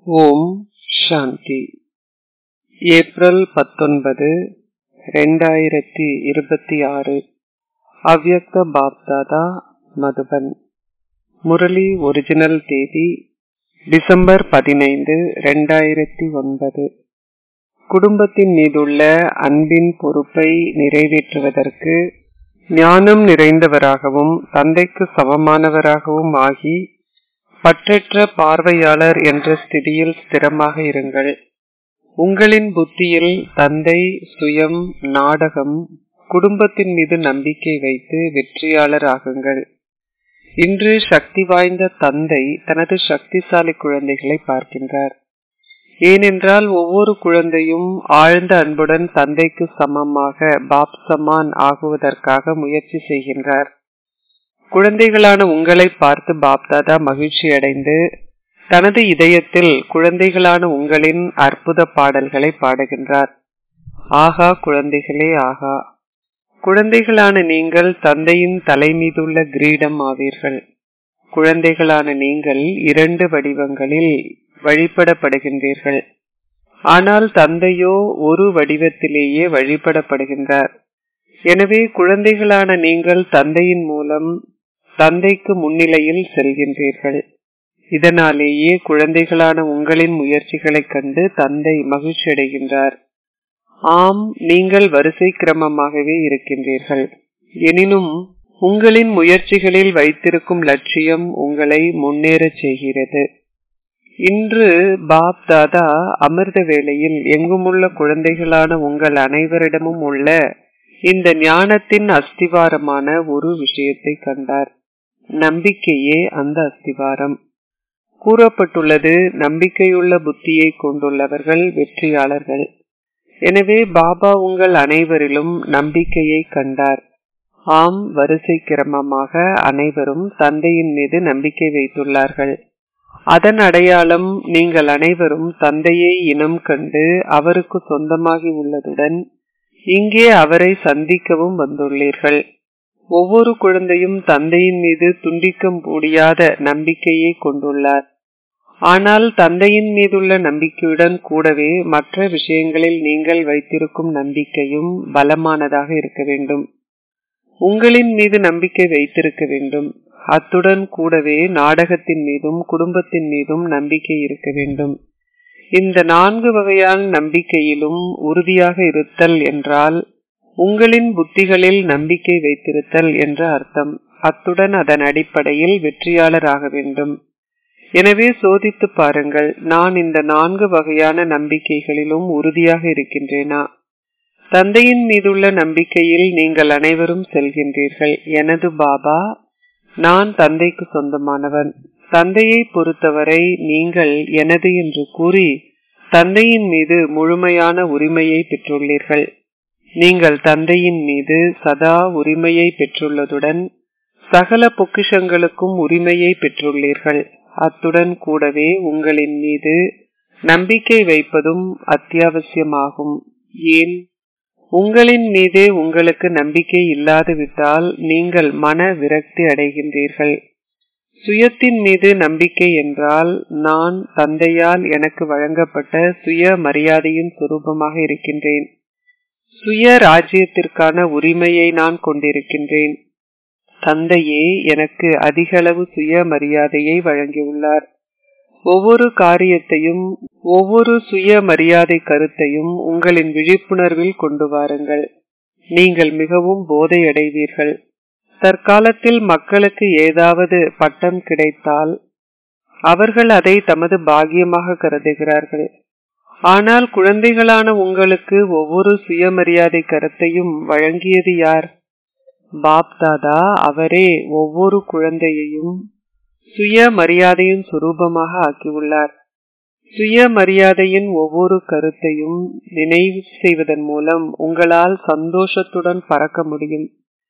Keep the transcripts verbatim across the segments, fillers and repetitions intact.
ஓம் சாந்தி. April பத்தொன்பது ரெண்டாயிரத்தி இருபத்தி ஆறு. அவ்யக்த பாப்தாதா, மதுபன். முரளி ஒரிஜினல் தேதி டிசம்பர் பதினைந்து ரெண்டாயிரத்தி ஒன்பது. குடும்பத்தின் மீதுள்ள அன்பின் பொறுப்பை நிறைவேற்றுவதற்கு ஞானம் நிறைந்தவராகவும் தந்தைக்கு சமமானவராகவும் ஆகி பற்றற்ற பார்வையாளர் என்ற ஸ்திதியில் ஸ்திரமாக இருங்கள். உங்களின் புத்தியில் தந்தை, சுயம், நாடகம், குடும்பத்தின் மீது நம்பிக்கை வைத்து வெற்றியாளர் ஆகுங்கள். இன்று சக்தி வாய்ந்த தந்தை தனது சக்திசாலி குழந்தைகளை பார்க்கின்றார். ஏனென்றால் ஒவ்வொரு குழந்தையும் ஆழ்ந்த அன்புடன் தந்தைக்கு சமமாக பாப் சமான் ஆகுவதற்காக முயற்சி செய்கின்றார். குழந்தைகளான உங்களை பார்த்து பாப்தாதா மகிழ்ச்சி அடைந்து தனது இதயத்தில் குழந்தைகளான உங்களின் அற்புத பாடல்களை பாடுகின்றார். ஆகா குழந்தைகளே, ஆகா! குழந்தைகளான நீங்கள் தந்தையின் தலை மீதுள்ள கிரீடம் ஆவீர்கள். குழந்தைகளான நீங்கள் இரண்டு வடிவங்களில் வழிபடப்படுகின்றீர்கள். ஆனால் தந்தையோ ஒரு வடிவத்திலேயே வழிபடப்படுகின்றார். எனவே குழந்தைகளான நீங்கள் தந்தையின் மூலம் தந்தைக்கு முன்னிலையில் செல்கின்றீர்கள். இதனாலேயே குழந்தைகளான உங்களின் முயற்சிகளைக் கண்டு தந்தை மகிழ்ச்சி அடைகின்றார். ஆம், நீங்கள் வரிசை கிரமமாகவே இருக்கின்றீர்கள். எனினும் உங்களின் முயற்சிகளில் வைத்திருக்கும் லட்சியம் உங்களை முன்னேறச் செய்கிறது. இன்று பாப் தாதா அமிர்த வேளையில் எங்குமுள்ள குழந்தைகளான உங்கள் அனைவரிடமும் உள்ள இந்த ஞானத்தின் அஸ்திவாரமான ஒரு விஷயத்தை கண்டார். நம்பிக்கையே அந்த அஸ்திவாரம். கூறப்பட்டுள்ளது, நம்பிக்கையுள்ள புத்தியை கொண்டுள்ளவர்கள் வெற்றியாளர்கள். எனவே பாபா உங்கள் அனைவரிலும் நம்பிக்கையை கண்டார். ஆம், வரிசை கிரமமாக அனைவரும் தந்தையின் மீது நம்பிக்கை வைத்துள்ளார்கள். அதன் அடையாளம் நீங்கள் அனைவரும் தந்தையை இனம் கண்டு அவருக்கு சொந்தமாகி உள்ளதுடன் இங்கே அவரை சந்திக்கவும் வந்துள்ளீர்கள். ஒவ்வொரு குழந்தையும் தந்தையின் மீது துண்டிக்க முடியாத நம்பிக்கையை கொண்டுள்ளார். ஆனால் தந்தையின் மீதுள்ள நம்பிக்கையுடன் கூடவே மற்ற விஷயங்களில் நீங்கள் வைத்திருக்கும் நம்பிக்கையும் பலமானதாக இருக்க வேண்டும். உங்களின் மீது நம்பிக்கை வைத்திருக்க வேண்டும். அத்துடன் கூடவே நாடகத்தின் மீதும் குடும்பத்தின் மீதும் நம்பிக்கை இருக்க வேண்டும். இந்த நான்கு வகையான நம்பிக்கையிலும் உறுதியாக இருத்தல் என்றால் உங்களின் புத்திகளில் நம்பிக்கை வைத்திருத்தல் என்ற அர்த்தம். அத்துடன் அதன் அடிப்படையில் வெற்றியாளர் ஆக வேண்டும். எனவே சோதித்து பாருங்கள், நான் இந்த நான்கு வகையான நம்பிக்கைகளிலும் உறுதியாக இருக்கின்றேனா? தந்தையின் மீதுள்ள நம்பிக்கையில் நீங்கள் அனைவரும் செல்கின்றீர்கள். எனது பாபா, நான் தந்தைக்கு சொந்தமானவன். தந்தையை பொறுத்தவரை நீங்கள் எனது என்று கூறி தந்தையின் மீது முழுமையான உரிமையை பெற்றுள்ளீர்கள். நீங்கள் தந்தையின் மீது சதா உரிமையை பெற்றுள்ளதுடன் சகல பொக்கிஷங்களுக்கும் உரிமையை பெற்றுள்ளீர்கள். அத்துடன் கூடவே உங்களின் மீது நம்பிக்கை வைப்பதும் அத்தியாவசியமாகும். ஏன்? உங்களின் மீதே உங்களுக்கு நம்பிக்கை இல்லாது விட்டால் நீங்கள் மன விரக்தி அடைகின்றீர்கள். சுயத்தின் மீது நம்பிக்கை என்றால் நான் தந்தையால் எனக்கு வழங்கப்பட்ட சுய மரியாதையின் சுரூபமாக இருக்கின்றேன். சுய ராஜ்யத்திற்கான உரிமையை நான் கொண்டிருக்கின்றேன். தந்தையே எனக்கு அதிகளவு சுய மரியாதையை வழங்கியுள்ளார். ஒவ்வொரு காரியத்தையும் ஒவ்வொரு சுய மரியாதை கருத்தையும் உங்களின் விழிப்புணர்வில் கொண்டு வாருங்கள். நீங்கள் மிகவும் போதை அடைவீர்கள். தற்காலத்தில் மக்களுக்கு ஏதாவது பட்டம் கிடைத்தால் அவர்கள் அதை தமது பாக்கியமாக கருதுகிறார்கள். ஆனால் குழந்தைகளான உங்களுக்கு ஒவ்வொரு சுயமரியாதை கருத்தையும் வழங்கியது யார்? பாப் தாதா. அவரே ஒவ்வொரு குழந்தையையும் சுய மரியாதையின் சுரூபமாக ஆக்கியுள்ளார். சுய மரியாதையின் ஒவ்வொரு கருத்தையும் நினைவு செய்வதன் மூலம் உங்களால் சந்தோஷத்துடன் பறக்க முடியும்.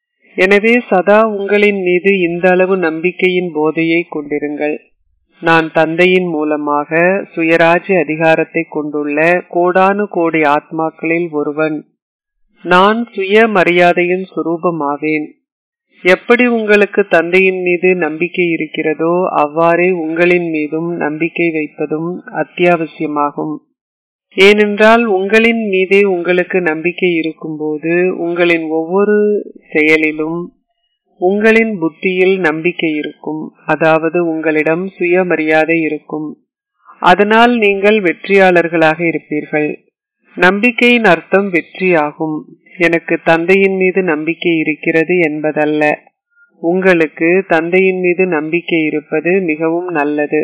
எனவே சதா உங்களின் மீது இந்த அளவு நம்பிக்கையின் போதையை கொண்டிருங்கள். நான் தந்தையின் மூலமாக சுயராஜ்ய அதிகாரத்தை கொண்டுள்ள கோடானு கோடி ஆத்மாக்களில் ஒருவன். நான் சுய மரியாதையின் சுரூபமாவேன். எப்படி உங்களுக்கு தந்தையின் மீது நம்பிக்கை இருக்கிறதோ அவ்வாறே உங்களின் மீதும் நம்பிக்கை வைப்பதும் அத்தியாவசியமாகும். ஏனென்றால் உங்களின் மீதே உங்களுக்கு நம்பிக்கை இருக்கும்போது உங்களின் ஒவ்வொரு செயலிலும் உங்களின் புத்தியில் நம்பிக்கை இருக்கும். அதாவது உங்களிடம் சுயமரியாதை இருக்கும். அதனால் நீங்கள் வெற்றியாளர்களாக இருப்பீர்கள். நம்பிக்கையின் அர்த்தம் வெற்றியாகும். எனக்கு தந்தையின் மீது நம்பிக்கை இருக்கிறது என்பதல்ல. உங்களுக்கு தந்தையின் மீது நம்பிக்கை இருப்பது மிகவும் நல்லது.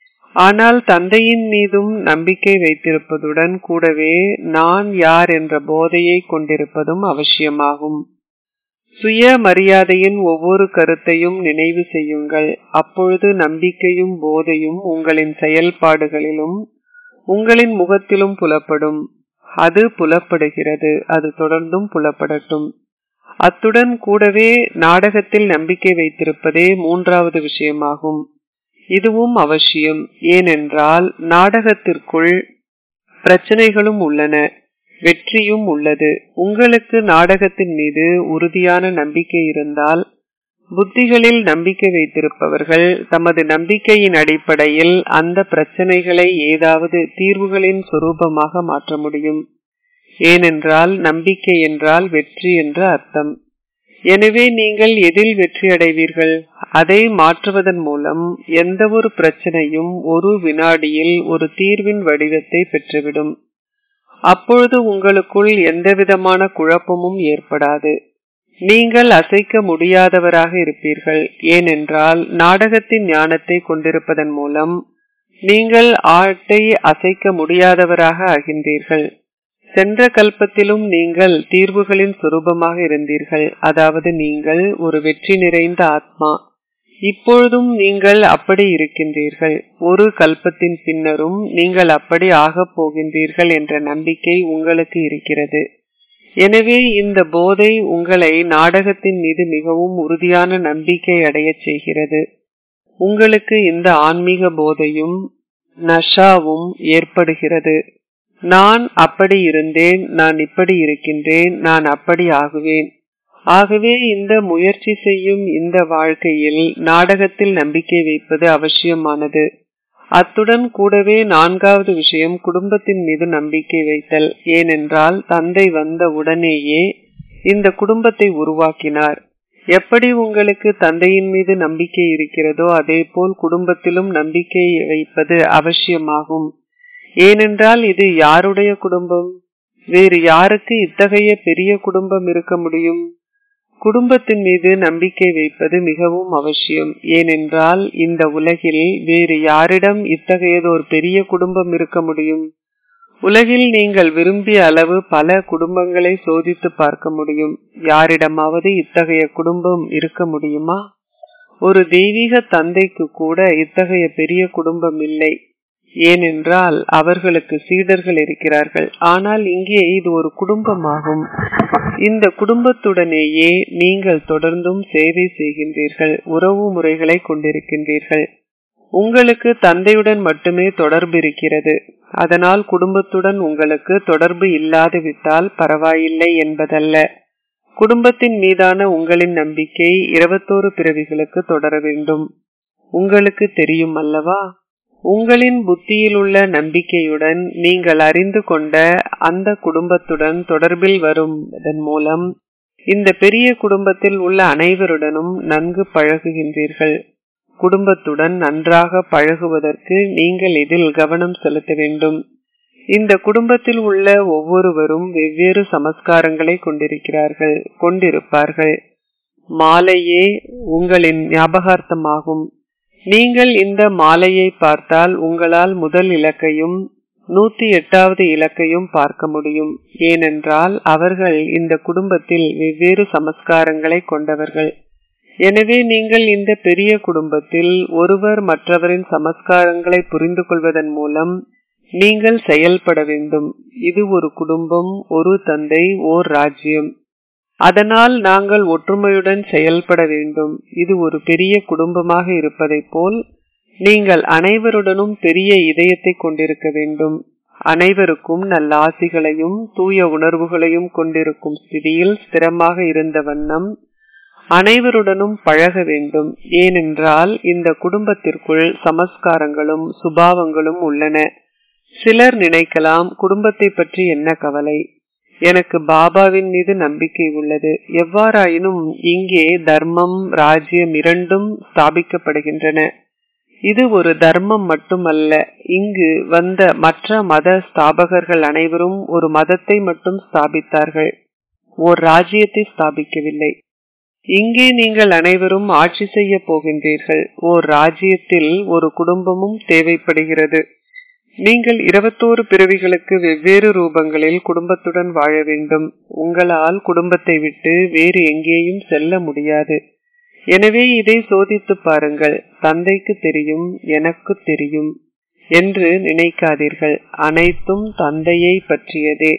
ஆனால் தந்தையின் மீதும் நம்பிக்கை வைத்திருப்பதுடன் கூடவே நான் யார் என்ற போதையை கொண்டிருப்பதும் அவசியமாகும். சுய மரியாதையின் ஒவ்வொரு கருத்தையும் நினைவு செய்யுங்கள். அப்பொழுது நம்பிக்கையும் போதையும் உங்களின் செயல்பாடுகளிலும் உங்களின் முகத்திலும் புலப்படும். அது புலப்படுகிறது. அது தொடர்ந்தும் புலப்படட்டும். அத்துடன் கூடவே நாடகத்தில் நம்பிக்கை வைத்திருப்பதே மூன்றாவது விஷயமாகும். இதுவும் அவசியம். ஏனென்றால் நாடகத்திற்குள் பிரச்சனைகளும் உள்ளன, வெற்றியும் உள்ளது. உங்களுக்கு நாடகத்தின் மீது உறுதியான நம்பிக்கை இருந்தால் புத்திகளில் நம்பிக்கை வைத்திருப்பவர்கள் தமது நம்பிக்கையின் அடிப்படையில் அந்த பிரச்சனைகளை ஏதாவது தீர்வுகளின் சொரூபமாக மாற்ற முடியும். ஏனென்றால் நம்பிக்கை என்றால் வெற்றி என்று அர்த்தம். எனவே நீங்கள் எதில் வெற்றி அடைவீர்கள்? அதை மாற்றுவதன் மூலம் எந்த ஒரு பிரச்சனையும் ஒரு வினாடியில் ஒரு தீர்வின் வடிவத்தை பெற்றுவிடும். அப்பொழுது உங்களுக்குள் எந்தவிதமான குழப்பமும் ஏற்படாது. நீங்கள் அசைக்க முடியாதவராக இருப்பீர்கள். ஏனென்றால் நாடகத்தின் ஞானத்தை கொண்டிருப்பதன் மூலம் நீங்கள் ஆட்டை அசைக்க முடியாதவராக ஆகின்றீர்கள். சென்ற கல்பத்திலும் நீங்கள் தீர்வுகளின் சுரூபமாக இருந்தீர்கள். அதாவது நீங்கள் ஒரு வெற்றி நிறைந்த ஆத்மா. இப்பொழுதும் நீங்கள் அப்படி இருக்கின்றீர்கள். ஒரு கல்பத்தின் பின்னரும் நீங்கள் அப்படி ஆகப் போகின்றீர்கள் என்ற நம்பிக்கை உங்களுக்கு இருக்கிறது. எனவே இந்த போதை உங்களை நாடகத்தின் மீது மிகவும் உறுதியான நம்பிக்கை அடைய செய்கிறது. உங்களுக்கு இந்த ஆன்மீக போதையும் நஷாவும் ஏற்படுகிறது. நான் அப்படி இருந்தேன், நான் இப்படி இருக்கின்றேன், நான் அப்படி ஆகுவேன். ஆகவே இந்த முயற்சி செய்யும் இந்த வாழ்க்கையில் நாடகத்தில் நம்பிக்கை வைப்பது அவசியமானது. அத்துடன் கூடவே நான்காவது விஷயம் குடும்பத்தின் மீது நம்பிக்கை வைத்தல். ஏனென்றால் தந்தை வந்த உடனேயே இந்த குடும்பத்தை உருவாக்கினார். எப்படி உங்களுக்கு தந்தையின் மீது நம்பிக்கை இருக்கிறதோ அதே போல் குடும்பத்திலும் நம்பிக்கை வைப்பது அவசியமாகும். ஏனென்றால் இது யாருடைய குடும்பம்? வேறு யாருக்கு இத்தகைய பெரிய குடும்பம் இருக்க முடியும்? குடும்பத்தின் மீது நம்பிக்கை வைப்பது மிகவும் அவசியம். ஏனென்றால் இந்த உலகில் வேறு யாரிடம் இத்தகையதோர் பெரிய குடும்பம் இருக்க முடியும்? உலகில் நீங்கள் விரும்பிய அளவு பல குடும்பங்களை சோதித்து பார்க்க முடியும். யாரிடமாவது இத்தகைய குடும்பம் இருக்க முடியுமா? ஒரு தெய்வீக தந்தைக்கு கூட இத்தகைய பெரிய குடும்பம் இல்லை. ஏனென்றால் அவர்களுக்கு சீடர்கள் இருக்கிறார்கள். ஆனால் இங்கே இது ஒரு குடும்பமாகும். இந்த குடும்பத்துடனேயே நீங்கள் தொடர்ந்தும் சேவை செய்கின்றீர்கள், உறவு முறைகளை கொண்டிருக்கின்றீர்கள். உங்களுக்கு தந்தையுடன் மட்டுமே தொடர்பு இருக்கிறது. அதனால் குடும்பத்துடன் உங்களுக்கு தொடர்பு இல்லாது விட்டால் பரவாயில்லை என்பதல்ல. குடும்பத்தின் மீதான உங்களின் நம்பிக்கை இருபத்தோரு பிறவிகளுக்கு தொடர வேண்டும். உங்களுக்கு தெரியும் அல்லவா? உங்களின் புத்தியில் உள்ள நம்பிக்கையுடன் நீங்கள் அறிந்து கொண்ட அந்த குடும்பத்துடன் தொடர்பில் வருவதன் மூலம் இந்த பெரிய குடும்பத்தில் உள்ள அனைவருடனும் நன்கு பழகுகின்றீர்கள். குடும்பத்துடன் நன்றாக பழகுவதற்கு நீங்கள் இதில் கவனம் செலுத்த வேண்டும். இந்த குடும்பத்தில் உள்ள ஒவ்வொருவரும் வெவ்வேறு சமஸ்காரங்களை கொண்டிருக்கிறார்கள், கொண்டிருப்பார்கள். மாலையே உங்களின் ஞாபகார்த்தமாகும். நீங்கள் இந்த மாலையை பார்த்தால் உங்களால் முதல் இலக்கையும் நூத்தி எட்டாவது இலக்கையும் பார்க்க முடியும். ஏனென்றால் அவர்கள் இந்த குடும்பத்தில் வெவ்வேறு சமஸ்காரங்களை கொண்டவர்கள். எனவே நீங்கள் இந்த பெரிய குடும்பத்தில் ஒருவர் மற்றவரின் சமஸ்காரங்களை புரிந்து கொள்வதன் மூலம் நீங்கள் செயல்பட வேண்டும். இது ஒரு குடும்பம், ஒரு தந்தை, ஓர் ராஜ்யம். அதனால் நாங்கள் ஒற்றுமையுடன் செயல்பட வேண்டும். இது ஒரு பெரிய குடும்பமாக இருப்பதை போல் நீங்கள் அனைவருடனும் பெரிய இதயத்தை கொண்டிருக்க வேண்டும். அனைவருக்கும் நல்ல ஆசிகளையும் தூய உணர்வுகளையும் கொண்டிருக்கும் ஸ்திதியில் ஸ்திரமாக இருந்த வண்ணம் அனைவருடனும் பழக வேண்டும். ஏனென்றால் இந்த குடும்பத்திற்குள் சமஸ்காரங்களும் சுபாவங்களும் உள்ளன. சிலர் நினைக்கலாம், குடும்பத்தை பற்றி என்ன கவலை, எனக்கு பாபாவின் மீது நம்பிக்கை உள்ளது. எவ்வாறாயினும் இங்கே தர்மம் ராஜ்யம் இரண்டும் ஸ்தாபிக்கப்படுகின்றன. இது ஒரு தர்மம் மட்டுமல்ல. இங்கு வந்த மற்ற மத ஸ்தாபகர்கள் அனைவரும் ஒரு மதத்தை மட்டும் ஸ்தாபித்தார்கள், ஓர் ராஜ்யத்தை ஸ்தாபிக்கவில்லை. இங்கே நீங்கள் அனைவரும் ஆட்சி செய்ய போகின்றீர்கள். ஓர் ராஜ்யத்தில் ஒரு குடும்பமும் தேவைப்படுகிறது. நீங்கள் இருபத்தோரு பிறவிகளுக்கு வெவ்வேறு ரூபங்களில் குடும்பத்துடன் வாழ வேண்டும். உங்களால் குடும்பத்தை விட்டு வேறு எங்கேயும் செல்ல முடியாது. எனவே இதை சோதித்து பாருங்கள். தந்தைக்கு தெரியும், எனக்கு தெரியும் என்று நினைக்காதீர்கள். அனைத்தும் தந்தையை பற்றியதே.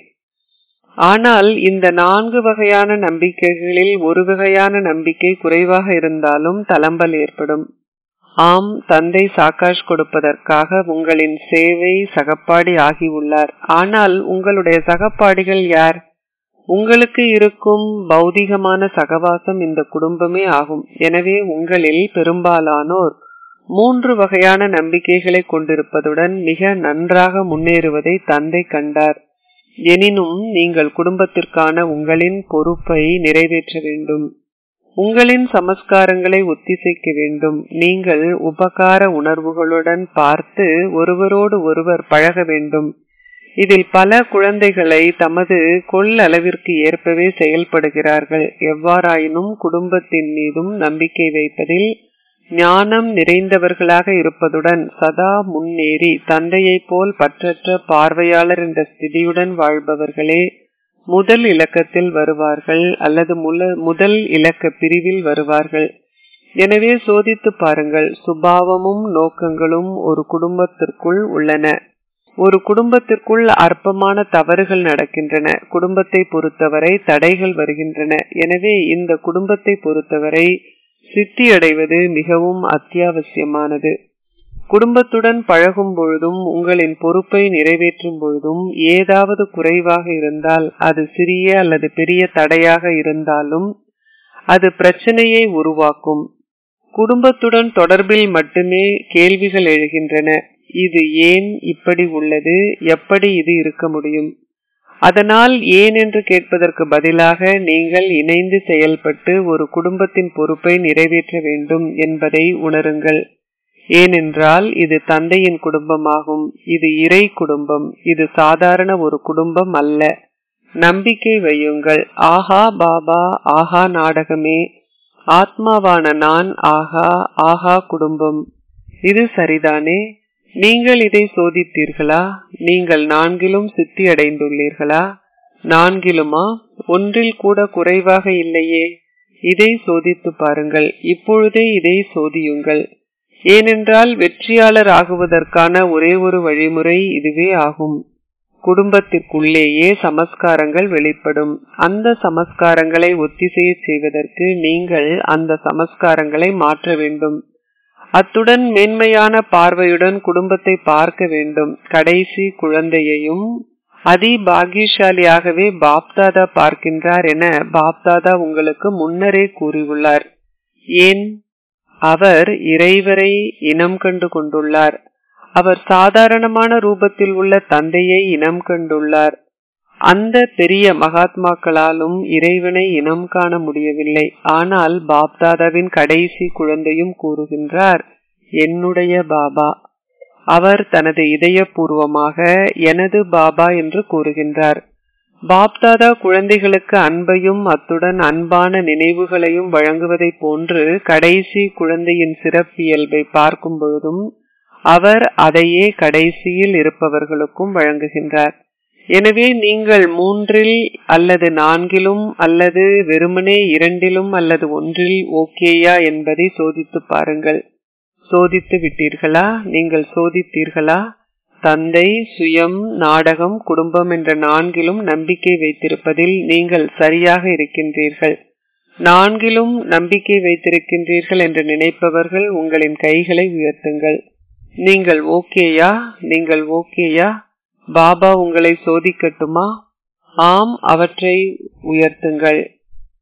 ஆனால் இந்த நான்கு வகையான நம்பிக்கைகளில் ஒரு வகையான நம்பிக்கை குறைவாக இருந்தாலும் தளம்பல் ஏற்படும். ஆம், தந்தை சாக்காஷ் கொடுப்பதற்காக உங்களின் சேவை சகப்பாடி ஆகியுள்ளார். ஆனால் உங்களுடைய சகப்பாடிகள் யார்? உங்களுக்கு இருக்கும் பௌதிகமான சகவாசம் இந்த குடும்பமே ஆகும். எனவே உங்களில் பெரும்பாலானோர் மூன்று வகையான நம்பிக்கைகளை கொண்டிருப்பதுடன் மிக நன்றாக முன்னேறுவதை தந்தை கண்டார். எனினும் நீங்கள் குடும்பத்திற்கான உங்களின் பொறுப்பை நிறைவேற்ற வேண்டும். உங்களின் சமஸ்காரங்களை ஒத்திசைக்க வேண்டும். நீங்கள் உபகார உணர்வுகளுடன் பார்த்து ஒருவரோடு ஒருவர் பழக வேண்டும். இதில் பல குழந்தைகளை தமது கொள்ளளவிற்கு ஏற்பவே செயல்படுகிறார்கள். எவ்வாறாயினும் குடும்பத்தின் மீதும் நம்பிக்கை வைப்பதில் ஞானம் நிறைந்தவர்களாக இருப்பதுடன் சதா முன்னேறி தந்தையை போல் பற்றற்ற பார்வையாளர் என்ற ஸ்திதியுடன் வாழ்பவர்களே முதல் இலக்கத்தில் வருவார்கள் அல்லது முதல் இலக்க பிரிவில் வருவார்கள். எனவே சோதித்து பாருங்கள். சுபாவமும் நோக்கங்களும் ஒரு குடும்பத்திற்குள் உள்ளன. ஒரு குடும்பத்திற்குள் அற்பமான தவறுகள் நடக்கின்றன. குடும்பத்தை பொறுத்தவரை தடைகள் வருகின்றன. எனவே இந்த குடும்பத்தை பொறுத்தவரை சித்தி அடைவது மிகவும் அத்தியாவசியமானது. குடும்பத்துடன் பழகும் பொழுதும் உங்களின் பொறுப்பை நிறைவேற்றும் பொழுதும் ஏதாவது குறைவாக இருந்தால், அது சிறிய அல்லது பெரிய தடையாக இருந்தாலும் அது பிரச்சனையை உருவாக்கும். குடும்பத்துடன் தொடர்பில் மட்டுமே கேள்விகள் எழுகின்றன. இது ஏன் இப்படி உள்ளது, எப்படி இது இருக்க முடியும்? அதனால் ஏன் என்று கேட்பதற்கு பதிலாக நீங்கள் இணைந்து செயல்பட்டு ஒரு குடும்பத்தின் பொறுப்பை நிறைவேற்ற வேண்டும் என்பதை உணருங்கள். ஏனென்றால் இது தந்தையின் குடும்பமாகும். இது இறை குடும்பம். இது சாதாரண ஒரு குடும்பம் அல்ல. நம்பிக்கை வையுங்கள். ஆஹா பாபா, ஆஹா நாடகமே, ஆத்மாவான நான் ஆஹா, ஆஹா குடும்பம். இது சரிதானே? நீங்கள் இதை சோதித்தீர்களா? நீங்கள் நான்கிலும் சித்தி அடைந்துள்ளீர்களா? நான்கிலுமா? ஒன்றில் கூட குறைவாக இல்லையே. இதை சோதித்து பாருங்கள். இப்பொழுதே இதை சோதியுங்கள். ஏனென்றால் வெற்றியாளர் ஆகுவதற்கான ஒரே ஒரு வழிமுறை இதுவே ஆகும். குடும்பத்திற்குள்ளேயே சமஸ்காரங்கள் வெளிப்படும். அந்த சமஸ்காரங்களை ஒத்திசைய செய்வதற்கு நீங்கள் அந்த சமஸ்காரங்களை மாற்ற வேண்டும். அத்துடன் மேன்மையான பார்வையுடன் குடும்பத்தை பார்க்க வேண்டும். கடைசி குழந்தையையும் அதி பாக்கியசாலியாகவே பாப்தாதா பார்க்கின்றார் என பாப்தாதா உங்களுக்கு முன்னரே கூறியுள்ளார். ஏன்? அவர் இறைவரை இனம் கண்டு கொண்டுள்ளார். அவர் சாதாரணமான ரூபத்தில் உள்ள தந்தையை இனம் கண்டுள்ளார். அந்த பெரிய மகாத்மாக்களாலும் இறைவனை இனம் காண முடியவில்லை. ஆனால் பாப்தாதாவின் கடைசி குழந்தையும் கூறுகின்றார், என்னுடைய பாபா. அவர் தனது இதயபூர்வமாக எனது பாபா என்று கூறுகின்றார். பாப்தாதா குழந்தைகளுக்கு அன்பையும் அத்துடன் அன்பான நினைவுகளையும் வழங்குவதை போன்று கடைசி குழந்தையின் சிறப்பியல்பை பார்க்கும் பொழுதும் அவர் அதையே கடைசியில் இருப்பவர்களுக்கும் வழங்குகின்றார். எனவே நீங்கள் மூன்றில் அல்லது நான்கிலும் அல்லது வெறுமனே இரண்டிலும் அல்லது ஒன்றில் ஓகேயா என்பதை சோதித்து பாருங்கள். சோதித்து விட்டீர்களா? நீங்கள் சோதித்தீர்களா? தந்தை, சுயம், நாடகம், குடும்பம் என்ற நான்கிலும் நம்பிக்கை வைத்திருப்பதில் நீங்கள் சரியாக இருக்கின்றீர்கள். நான்கிலும் நம்பிக்கை வைத்திருக்கின்றீர்கள் என்று நினைப்பவர்கள் உங்களின் கைகளை உயர்த்துங்கள். நீங்கள் ஓகேயா? நீங்கள் ஓகேயா? பாபா உங்களை சோதிக்கட்டுமா? ஆம், அவற்றை உயர்த்துங்கள்.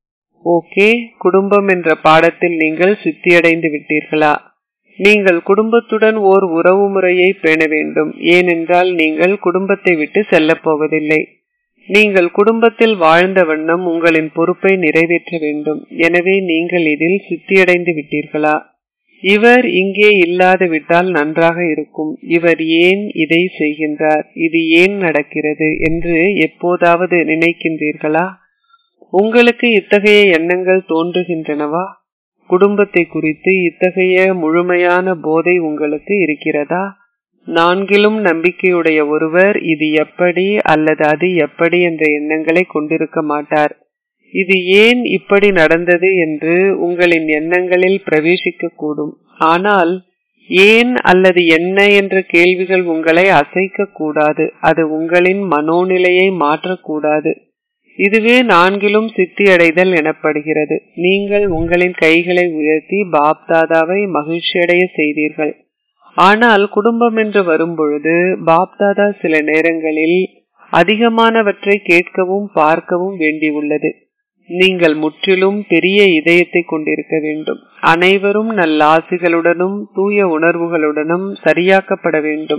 ஓகே, குடும்பம் என்ற பாடத்தில் நீங்கள் சித்தியடைந்து விட்டீர்களா? நீங்கள் குடும்பத்துடன் ஓர் உறவு முறையை பேண வேண்டும். ஏனென்றால் நீங்கள் குடும்பத்தை விட்டு செல்ல போவதில்லை. நீங்கள் குடும்பத்தில் வாழ்ந்த வண்ணம் உங்களின் பொறுப்பை நிறைவேற்ற வேண்டும். எனவே நீங்கள் இதில் சித்தியடைந்து விட்டீர்களா? இவர் இங்கே இல்லாது விட்டால் நன்றாக இருக்கும். இவர் ஏன் இதை செய்கின்றார்? இது ஏன் நடக்கிறது என்று எப்போதாவது நினைக்கின்றீர்களா? உங்களுக்கு இத்தகைய எண்ணங்கள் தோன்றுகின்றனவா? குடும்பத்தை குறித்து இத்தகைய முழுமையான போதை உங்களுக்கு இருக்கிறதா? நான்கிலும் நம்பிக்கையுடைய ஒருவர் இது எப்படி அல்லது அது எப்படி என்ற எண்ணங்களை கொண்டிருக்க மாட்டார். இது ஏன் இப்படி நடந்தது என்று உங்களின் எண்ணங்களில் பிரவேசிக்க கூடும். ஆனால் ஏன் அல்லது என்ன என்ற கேள்விகள் உங்களை அசைக்க கூடாது. அது உங்களின் மனோநிலையை மாற்றக்கூடாது. இதுவே நான்கிலும் சித்தி அடைதல் எனப்படுகிறது. நீங்கள் உங்களின் கைகளை உயர்த்தி பாப்தாதாவை மகிழ்ச்சியடைய செய்தீர்கள். ஆனால் குடும்பம் என்று வரும்பொழுது பாப்தாதா சில நேரங்களில் அதிகமானவற்றை கேட்கவும் பார்க்கவும் வேண்டியுள்ளது. நீங்கள் முற்றிலும் பெரிய இதயத்தை கொண்டிருக்க வேண்டும். அனைவரும் நல்லாசிகளுடனும் தூய உணர்வுகளுடனும் சரியாக்கப்பட வேண்டும்.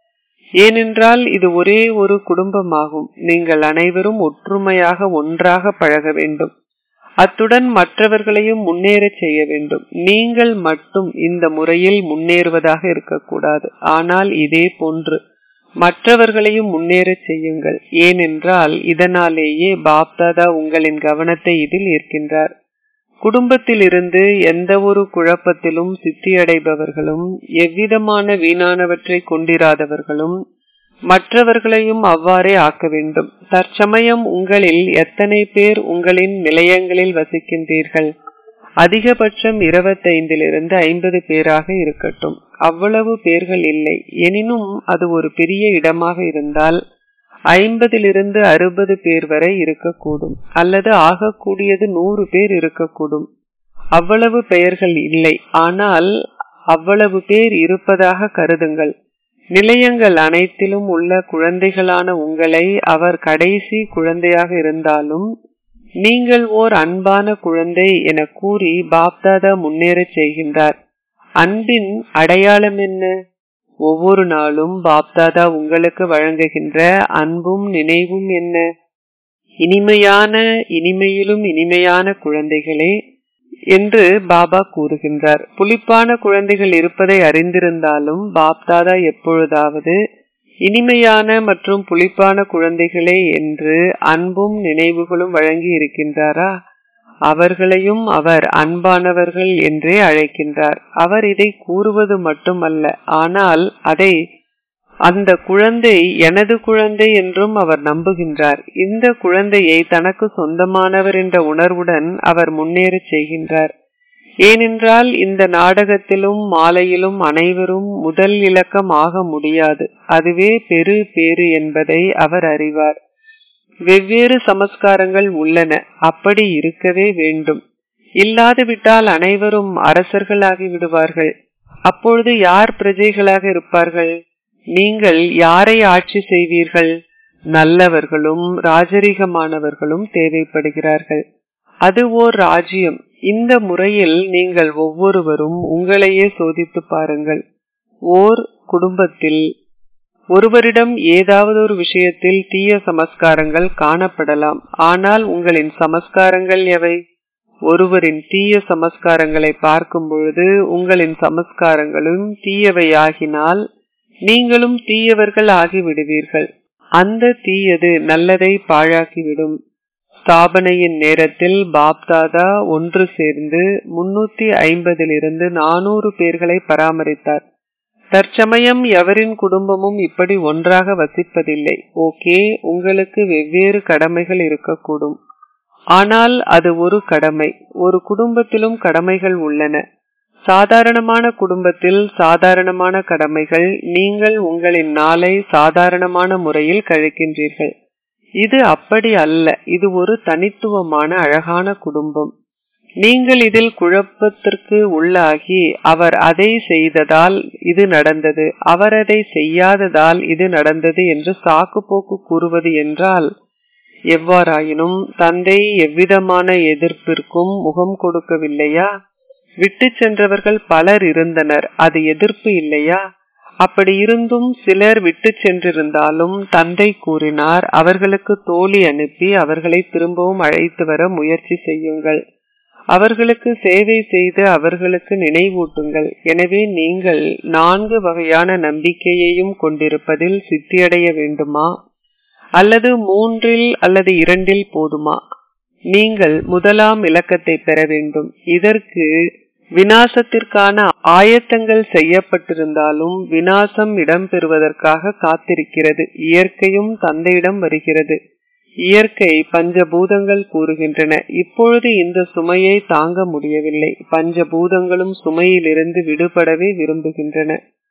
ஏனென்றால் இது ஒரே ஒரு குடும்பமாகும். நீங்கள் அனைவரும் ஒற்றுமையாக ஒன்றாக பழக வேண்டும். அத்துடன் மற்றவர்களையும் முன்னேற செய்ய வேண்டும். நீங்கள் மட்டும் இந்த முறையில் முன்னேறுவதாக இருக்கக்கூடாது. ஆனால் இதே போன்று மற்றவர்களையும் முன்னேற செய்யுங்கள். ஏனென்றால் இதனாலேயே பாப்தாதா உங்களின் கவனத்தை இதில் ஈர்க்கின்றார். குடும்பத்தில் இருந்து எந்த ஒரு குழப்பத்திலும் சித்தியடைபவர்களும் எவ்விதமான வீணானவற்றை கொண்டிராதவர்களும் மற்றவர்களையும் அவ்வாறே ஆக்க வேண்டும். தற்சமயம் உங்களில் எத்தனை பேர் உங்களின் நிலையங்களில் வசிக்கின்றீர்கள்? அதிகபட்சம் இருபத்தைந்திலிருந்து ஐம்பது பேராக இருக்கட்டும். அவ்வளவு பேர்கள் இல்லை. எனினும் அது ஒரு பெரிய இடமாக இருந்தால் ஐம்பதிலிருந்து அறுபது பேர் வரை இருக்கக்கூடும். அல்லது ஆகக்கூடியது நூறு பேர் இருக்கக்கூடும். அவ்வளவு பெயர்கள் இல்லை. ஆனால் அவ்வளவு பேர் இருப்பதாக கருதுங்கள். நிலையங்கள் அனைத்திலும் உள்ள குழந்தைகளான உங்களை அவர் கடைசி குழந்தையாக இருந்தாலும் நீங்கள் ஓர் அன்பான குழந்தை என கூறி பாப்தாதா முன்னேற செய்கின்றார். அன்பின் அடையாளம் என்ன? ஒவ்வொரு நாளும் பாப்தாதா உங்களுக்கு வழங்குகின்ற அன்பும் நினைவும் என்ன? இனிமையான இனிமையிலும் இனிமையான குழந்தைகளே என்று பாபா கூறுகின்றார். புளிப்பான குழந்தைகள் இருப்பதை அறிந்திருந்தாலும் பாப்தாதா எப்பொழுதாவது இனிமையான மற்றும் புளிப்பான குழந்தைகளே என்று அன்பும் நினைவுகளும் வழங்கி இருக்கின்றாரா? அவர்களையும் அவர் அன்பானவர்கள் என்றே அழைக்கின்றார். அவர் இதை கூறுவது மட்டுமல்ல, ஆனால் அதை அந்த குழந்தை எனது குழந்தை என்றும் அவர் நம்புகின்றார். இந்த குழந்தையை தனக்கு சொந்தமானவர் என்ற உணர்வுடன் அவர் முன்னேற செய்கின்றார். ஏனென்றால் இந்த நாடகத்திலும் மாலையிலும் அனைவரும் முதல் இலக்கம் ஆக முடியாது. அதுவே பெரு பேறு என்பதை அவர் அறிவார். வெவ்வேறு சமஸ்காரங்கள் உள்ளன. அப்படி இருக்கவே வேண்டும். இல்லாதுவிட்டால் அனைவரும் அரசர்களாகி விடுவார்கள். அப்பொழுது யார் பிரஜைகளாக இருப்பார்கள்? நீங்கள் யாரை ஆட்சி செய்வீர்கள்? நல்லவர்களும் ராஜரீகமானவர்களும் தேவைப்படுகிறார்கள். அது ஓர் ராஜ்யம். இந்த முறையில் நீங்கள் ஒவ்வொருவரும் உங்களையே சோதித்து பாருங்கள். ஓர் குடும்பத்தில் ஒருவரிடம் ஏதாவது ஒரு விஷயத்தில் தீய சமஸ்காரங்கள் காணப்படலாம். ஆனால் உங்களின் சமஸ்காரங்கள் எவை? ஒருவரின் தீய சமஸ்காரங்களை பார்க்கும் பொழுது உங்களின் சமஸ்காரங்களும் தீயவையாகினால் நீங்களும் தீயவர்கள் ஆகிவிடுவீர்கள். அந்த தீயது நல்லதை பாழாக்கிவிடும். ஸ்தாபனையின் நேரத்தில் பாப்தாதா ஒன்று சேர்ந்து முன்னூத்தி ஐம்பதிலிருந்து நானூறு பேர்களை பராமரித்தார். தற்சமயம் எவரின் குடும்பமும் இப்படி ஒன்றாக வசிப்பதில்லை. ஓகே, உங்களுக்கு வெவ்வேறு கடமைகள் இருக்கக்கூடும். ஆனால் அது ஒரு கடமை. ஒரு குடும்பத்திலும் கடமைகள் உள்ளன. சாதாரணமான குடும்பத்தில் சாதாரணமான கடமைகள். நீங்கள் உங்களின் நாளை சாதாரணமான முறையில் கழிக்கின்றீர்கள். இது அப்படி அல்ல. இது ஒரு தனித்துவமான அழகான குடும்பம். நீங்கள் இதில் குழப்பத்திற்கு உள்ளாகி அவர் அதை செய்ததால் இது நடந்தது, அவர் அதை செய்யாததால் இது நடந்தது என்று சாக்கு போக்கு கூறுவது என்றால் எவ்வாறாயினும் தந்தை எவ்விதமான எதிர்ப்பிற்கும் முகம் கொடுக்கவில்லையா? விட்டு சென்றவர்கள் பலர் இருந்தனர், அது எதிர்ப்பு இல்லையா? அப்படி இருந்தும் சிலர் விட்டு சென்றிருந்தாலும் தந்தை கூறினார், அவர்களுக்கு தோழி அனுப்பி அவர்களை திரும்பவும் அழைத்து வர முயற்சி செய்யுங்கள். அவர்களுக்கு சேவை செய்து அவர்களுக்கு நினைவூட்டுங்கள். எனவே நீங்கள் நான்கு வகையான நம்பிக்கையையும் கொண்டிருப்பதில் சித்தியடைய வேண்டுமா, அல்லது மூன்றில் அல்லது இரண்டில் போதுமா? நீங்கள் முதலாம் இலக்கத்தை பெற வேண்டும். இதற்கு விநாசத்திற்கான ஆயத்தங்கள் செய்யப்பட்டிருந்தாலும் விநாசம் இடம்பெறுவதற்காக காத்திருக்கிறது. இயற்கையும் தந்தையிடம் வருகிறது. இயற்கை பஞ்சபூதங்கள் கூறுகின்றன, இப்பொழுது இந்த சுமையை தாங்க முடியவில்லை. பஞ்சபூதங்களும் சுமையிலிருந்து விடுபடவே விரும்புகின்றன.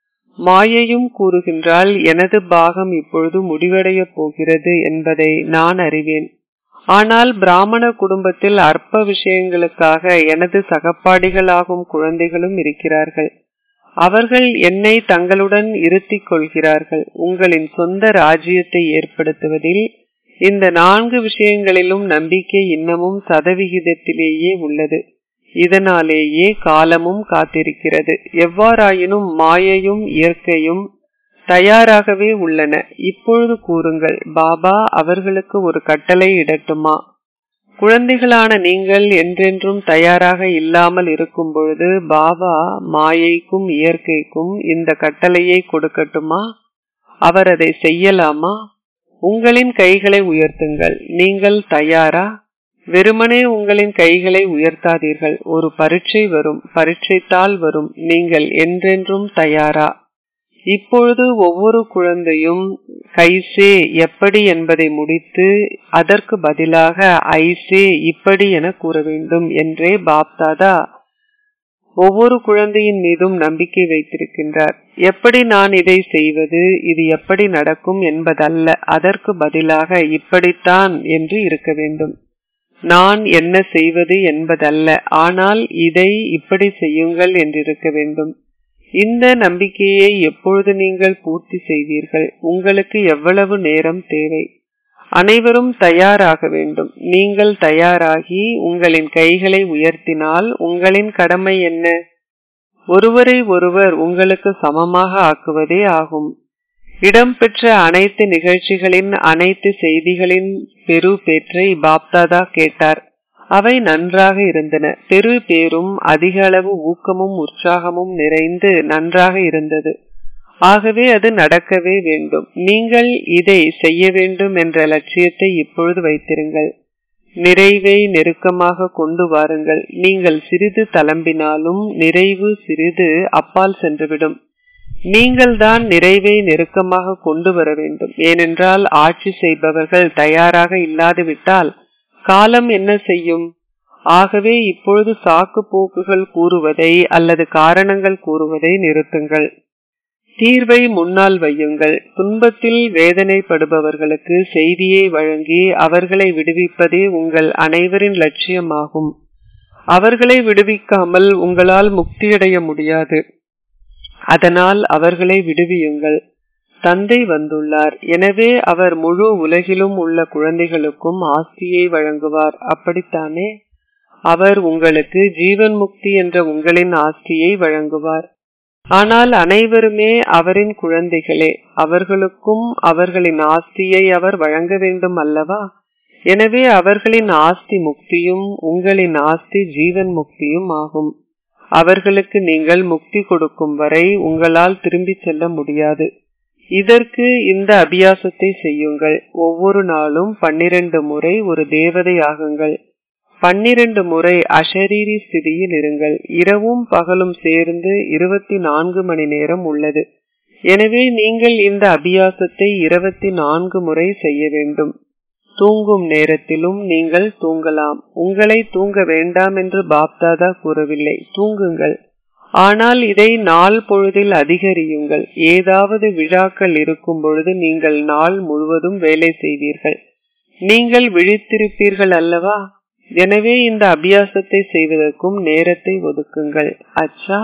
மாயையும் கூறுகின்றால், எனது பாகம் இப்பொழுது முடிவடைய போகிறது என்பதை நான் அறிவேன். ஆனால் பிராமண குடும்பத்தில் அற்ப விஷயங்களுக்காக எனது சகப்பாடிகளாகும் குழந்தைகளும் இருக்கிறார்கள். அவர்கள் என்னை தங்களுடன் இருத்திக் கொள்கிறார்கள். உங்களின் சொந்த ராஜ்யத்தை ஏற்படுத்துவதில் இந்த நான்கு விஷயங்களிலும் நம்பிக்கை இன்னமும் சதவிகிதத்திலேயே உள்ளது. இதனாலேயே காலமும் காத்திருக்கிறது. எவ்வாறாயினும் மாயையும் இயற்கையும் தயாராகவே உள்ளன. இப்பொழுது கூறுங்கள், பாபா அவர்களுக்கு ஒரு கட்டளை இடட்டுமா? குழந்தைகளான நீங்கள் என்றென்றும் தயாராக இல்லாமல் இருக்கும் பொழுது பாபா மாயைக்கும் இயற்கைக்கும் இந்த கட்டளையை கொடுக்கட்டுமா? அவர் அதை செய்யலாமா? உங்களின் கைகளை உயர்த்துங்கள். நீங்கள் தயாரா? வெறுமனே உங்களின் கைகளை உயர்த்தாதீர்கள். ஒரு பரீட்சை வரும், பரீட்சைத்தாள் வரும். நீங்கள் என்றென்றும் தயாரா? இப்பொழுது ஒவ்வொரு குழந்தையும் கைசே எப்படி என்பதை முடித்து அதற்கு பதிலாக ஐசே இப்படி என கூற வேண்டும் என்றே பாப்தாதா ஒவ்வொரு குழந்தையின் மீதும் நம்பிக்கை வைத்திருக்கின்றார். எப்படி நான் இதை செய்வது, இது எப்படி நடக்கும் என்பதல்ல, அதற்கு பதிலாக இப்படித்தான் என்று இருக்க வேண்டும். நான் என்ன செய்வது என்பதல்ல, ஆனால் இதை இப்படி செய்யுங்கள் என்றிருக்க வேண்டும். இந்த நம்பிக்கையை எப்பொழுது நீங்கள் பூர்த்தி செய்வீர்கள்? உங்களுக்கு எவ்வளவு நேரம் தேவை? அனைவரும் தயாராக வேண்டும். நீங்கள் தயாராகி உங்களின் கைகளை உயர்த்தினால் உங்களின் கடமை என்ன? ஒருவரை ஒருவர் உங்களுக்கு சமமாக ஆக்குவதே ஆகும். இடம்பெற்ற அனைத்து நிகழ்ச்சிகளின் அனைத்து செய்திகளின் பெரு பேற்றை பாப்தாதா கேட்டார். அவை நன்றாக இருந்தன. பெரு பேரும் அதிக அளவு ஊக்கமும் உற்சாகமும் நிறைந்து நன்றாக இருந்தது. ஆகவே அது நடக்கவே வேண்டும். நீங்கள் இதை செய்ய வேண்டும் என்ற லட்சியத்தை இப்பொழுது வைத்திருங்கள். நிறைவை நெருக்கமாக கொண்டு வாருங்கள். நீங்கள் சிறிது தளம்பினாலும் நிறைவு சிறிது அப்பால் சென்றுவிடும். நீங்கள் தான் நிறைவை நெருக்கமாக கொண்டு வர வேண்டும். ஏனென்றால் ஆட்சி செய்பவர்கள் தயாராக இல்லாது விட்டால் காலம் என்ன செய்யும்? ஆகவே இப்பொழுது சாக்கு போக்குகள் கூறுவதை அல்லது காரணங்கள் கூறுவதை நிறுத்துங்கள். தீர்வை முன்னால் வையுங்கள். துன்பத்தில் வேதனைப்படுபவர்களுக்கு செய்தியை வழங்கி அவர்களை விடுவிப்பதே உங்கள் அனைவரின் லட்சியமாகும். அவர்களை விடுவிக்காமல் உங்களால் முக்தியடைய முடியாது. அதனால் அவர்களை விடுவியுங்கள். தந்தை வந்துள்ளார். எனவே அவர் முழு உலகிலும் உள்ள குழந்தைகளுக்கும் ஆஸ்தியை வழங்குவார். அப்படித்தானே? அவர் உங்களுக்கு ஜீவன் முக்தி என்ற உங்களின் ஆஸ்தியை வழங்குவார். ஆனால் அனைவருமே அவரின் குழந்தைகளே. அவர்களுக்கும் அவர்களின் ஆஸ்தியை அவர் வழங்க வேண்டும் அல்லவா? எனவே அவர்களின் ஆஸ்தி முக்தியும் உங்களின் ஆஸ்தி ஜீவன் முக்தியும் ஆகும். அவர்களுக்கு நீங்கள் முக்தி கொடுக்கும் வரை உங்களால் திரும்பி செல்ல முடியாது. இதற்கு இந்த அபியாசத்தை செய்யுங்கள். ஒவ்வொரு நாளும் பன்னிரண்டு முறை ஒரு தேவதை ஆகுங்கள். பன்னிரண்டு முறை அஷரீரி ஸ்திதியில் இருங்கள். இரவும் பகலும் சேர்ந்து இருபத்தி நான்கு மணி நேரம் உள்ளது. எனவே நீங்கள் இந்த அபியாசத்தை இருபத்தி நான்கு முறை செய்ய வேண்டும். தூங்கும் நேரத்திலும் நீங்கள் தூங்கலாம். உங்களை தூங்க வேண்டாம் என்று பாப்தாதா கூறவில்லை. தூங்குங்கள். ஆனால் இதை நாள் பொழுதில் அதிகரியுங்கள். ஏதாவது விழாக்கள் இருக்கும் பொழுது நீங்கள் நாள் முழுவதும் வேலை செய்வீர்கள். நீங்கள் விழித்திருப்பீர்கள் அல்லவா? எனவே இந்த அபியாசத்தை செய்வதற்கும் நேரத்தை ஒதுக்குங்கள். அச்சா,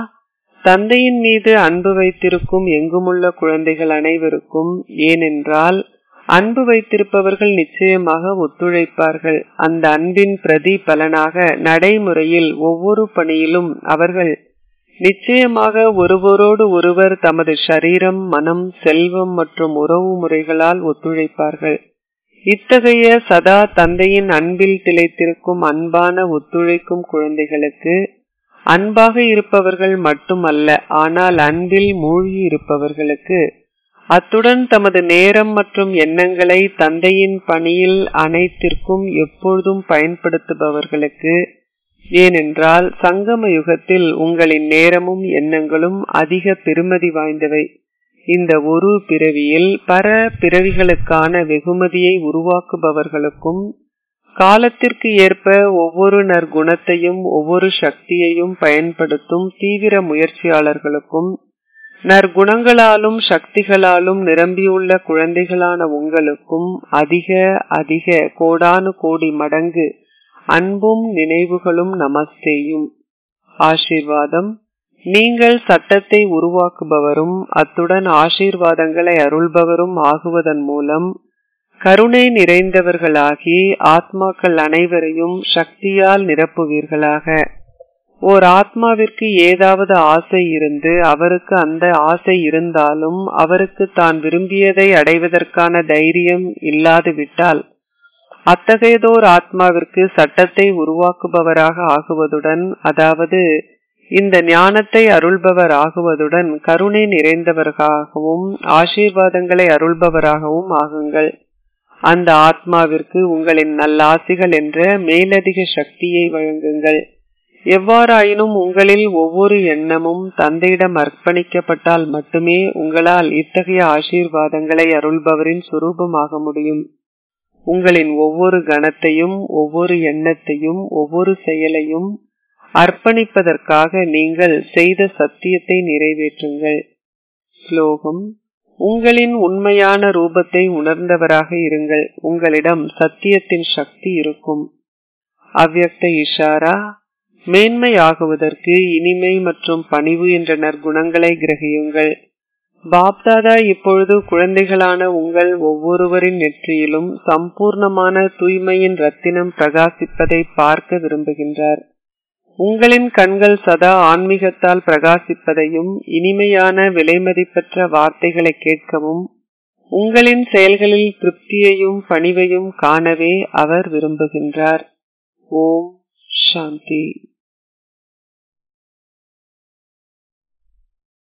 தந்தையின் மீது அன்பு வைத்திருக்கும் எங்குமுள்ள குழந்தைகள் அனைவருக்கும், ஏனென்றால் அன்பு வைத்திருப்பவர்கள் நிச்சயமாக ஒத்துழைப்பார்கள். அந்த அன்பின் பிரதி பலனாக நடைமுறையில் ஒவ்வொரு பணியிலும் அவர்கள் நிச்சயமாக ஒருவரோடு ஒருவர் தமது சரீரம், மனம், செல்வம் மற்றும் உறவு முறைகளால் ஒத்துழைப்பார்கள். இத்தகைய சதா தந்தையின் அன்பில் திளைத்திருக்கும் அன்பான ஒத்துழைக்கும் குழந்தைகளுக்கு அன்பாக இருப்பவர்கள் மட்டுமல்ல, ஆனால் அன்பில் மூழ்கி இருப்பவர்களுக்கு, அத்துடன் தமது நேரம் மற்றும் எண்ணங்களை தந்தையின் பணியில் அனைத்திற்கும் எப்பொழுதும் பயன்படுத்துபவர்களுக்கு, ஏனென்றால் சங்கம யுகத்தில் உங்களின் நேரமும் எண்ணங்களும் அதிக பெருமதி வாய்ந்தவை. இந்த ஒரு பிறவியில் பர பிறவிகளுக்கான வெகுமதியை உருவாக்குபவர்களுக்கும், காலத்திற்கு ஏற்ப ஒவ்வொரு நற்குணத்தையும் ஒவ்வொரு சக்தியையும் பயன்படுத்தும் தீவிர முயற்சியாளர்களுக்கும், நற்குணங்களாலும் சக்திகளாலும் நிரம்பியுள்ள குழந்தைகளான உங்களுக்கும் அதிக அதிக கோடானு கோடி மடங்கு அன்பும் நினைவுகளும் நமஸ்தேயும். ஆசீர்வாதம். நீங்கள் சட்டத்தை உருவாக்குபவரும் அத்துடன் ஆசீர்வாதங்களை அருள்பவரும் ஆகுவதன் மூலம் கருணை நிறைந்தவர்களாகி ஆத்மாக்கள் அனைவரையும் சக்தியால் நிரப்புவீர்களாக. ஓர் ஆத்மாவிற்கு ஏதாவது ஆசை இருந்து அவருக்கு அந்த ஆசை இருந்தாலும் அவருக்கு தான் விரும்பியதை அடைவதற்கான தைரியம் இல்லாது விட்டால், அத்தகையதோர் ஆத்மாவிற்கு சட்டத்தை உருவாக்குபவராக ஆகுவதுடன், அதாவது இந்த ஞானத்தை அருள்பவர் ஆகுவதுடன் கருணை நிறைந்தவராகவும் ஆசீர்வாதங்களை அருள்பவராகவும் ஆகுங்கள். அந்த ஆத்மாவிற்கு உங்களின் நல்லாசிகள் என்ற மேலதிக சக்தியை வழங்குங்கள். எவ்வாறாயினும் உங்களில் ஒவ்வொரு எண்ணமும் தந்தையிடம் அர்ப்பணிக்கப்பட்டால் மட்டுமே உங்களால் இத்தகைய ஆசீர்வாதங்களை அருள்பவரின் சுரூபமாக முடியும். உங்களின் ஒவ்வொரு கணத்தையும் ஒவ்வொரு எண்ணத்தையும் ஒவ்வொரு செயலையும் அர்ப்பணிப்பதற்காக நீங்கள் செய்த சத்தியத்தை நிறைவேற்றுங்கள். ஸ்லோகம். உங்களின் உண்மையான ரூபத்தை உணர்ந்தவராக இருங்கள். உங்களிடம் சத்தியத்தின் சக்தி இருக்கும். அவ்யக்த இஷாரா. மேன்மையாகுவதற்கு இனிமை மற்றும் பணிவு என்ற நற்குணங்களை கிரகியுங்கள். பாப்தாதா இப்பொழுது குழந்தைகளான உங்கள் ஒவ்வொருவரின் நெற்றியிலும் சம்பூர்ணமான தூய்மையின் ரத்தினம் பிரகாசிப்பதை பார்க்க விரும்புகின்றார். உங்களின் கண்கள் சதா ஆன்மீகத்தால் பிரகாசிப்பதையும் இனிமையான விலைமதிப்பற்ற வார்த்தைகளை கேட்கவும், உங்களின் செயல்களில் திருப்தியையும் பணிவையும் காணவே அவர் விரும்புகின்றார். ஓம் சாந்தி.